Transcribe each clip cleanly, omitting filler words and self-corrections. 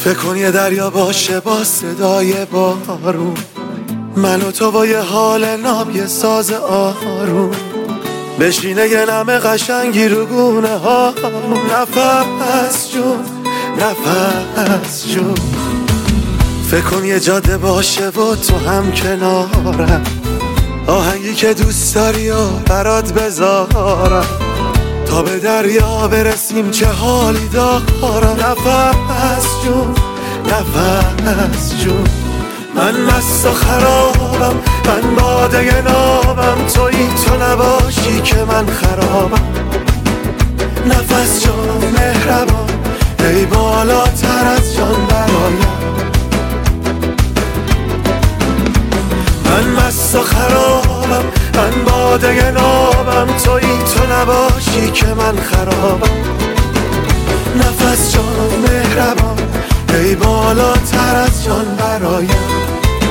فکر کن یه دریا باشه با صدای بارون، من و تو با یه حال ناب یه ساز آروم، بشینه یه نم قشنگی رو گونه ها، نفس جون نفس جون. فکر کن یه جاده باشه و تو هم کنارم، آهنگی که دوست داری و برات بذارم، تا به دریا برسیم چه حالی دارم. نفس جون نفس جون. من مست و خرابم، من باده نابم، تویی تو نباشی که من خرابم. نفس جان مهربان، ای بالاتر از جان برایم. من مست و خرابم، من باده نابم، تویی تو نباشی که من خرابم. نفس جان مهربان، ای بالاتر از جان برایم.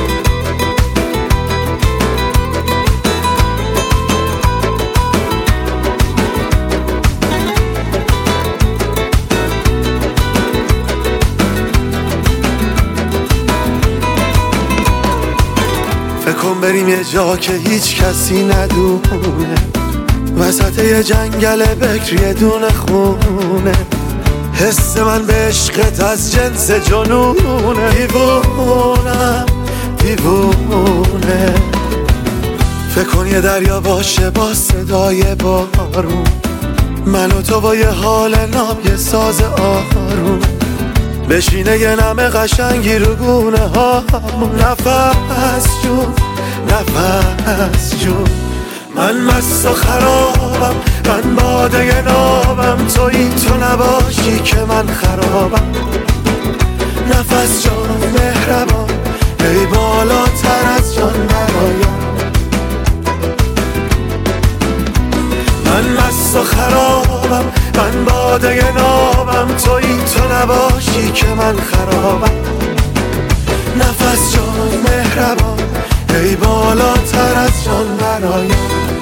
فکر کن بریم یه جا که هیچ کسی ندونه، وسط یه جنگل بکر یه دونه خونه، حس من به عشقت از جنس جنونه. دیوونم دیوونه. فکر کن یه دریا باشه با صدای بارون، من و تو با یه حال ناب یه ساز آروم، بشینه یه نم قشنگی رو گونه ها، نفس جون نفس جون. من مست و خرابم، من باده نابم، تویی تو نباشی که من خرابم. نفس جان مهربان، ای بالاتر از جان برایم. من مست و خرابم، من باده نابم، تویی تو نباشی که من خرابم. نفس جان مهربان، ای بالاتر از جان برایم.